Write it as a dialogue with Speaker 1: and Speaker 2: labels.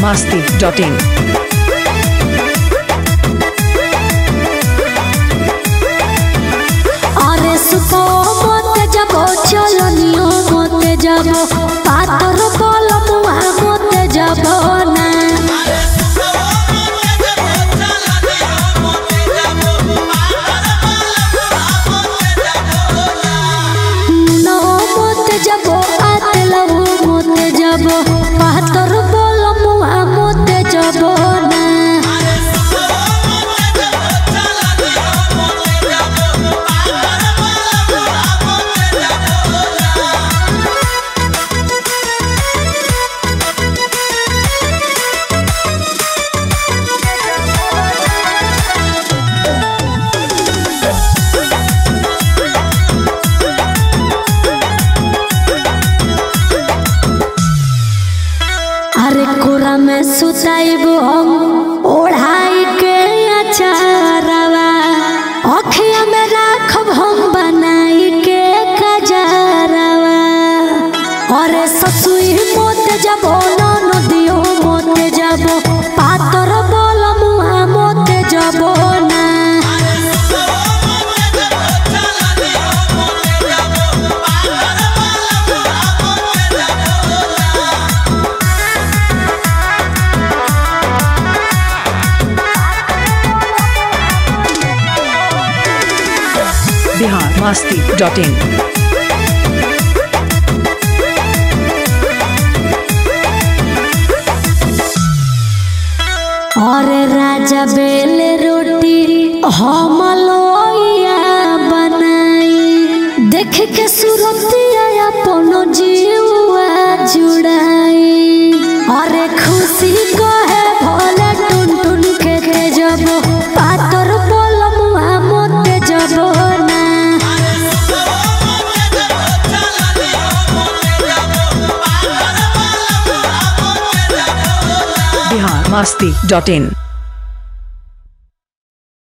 Speaker 1: biharmasti.in
Speaker 2: अरे सुतो मोते जाबो चलनियो मोते जाबो पातर बोल मुआ मोते जाबो ना नो मोते जाबो आतलहु मोते जाबो पातर बोल मुआ मोते जाबो ना अरे कोरा में सुताइबो हम ओढ़ाई के अचारवा अखिया में राखब हम बनाई के कजरवा अरे ससुई मोते जाबो नदियो मोते जाबो पातर बोल मुआ मोते जाबो ना
Speaker 1: biharmasti.in
Speaker 2: अरे राजा बेल रोटी हम लोइया बनाई देख के सुरतिया अपनो जीवा जुड़ाई अरे खुशी कहे भोले टुन टुन के जबो पातर बोल मुआ मोते जबो ना
Speaker 1: biharmasti.in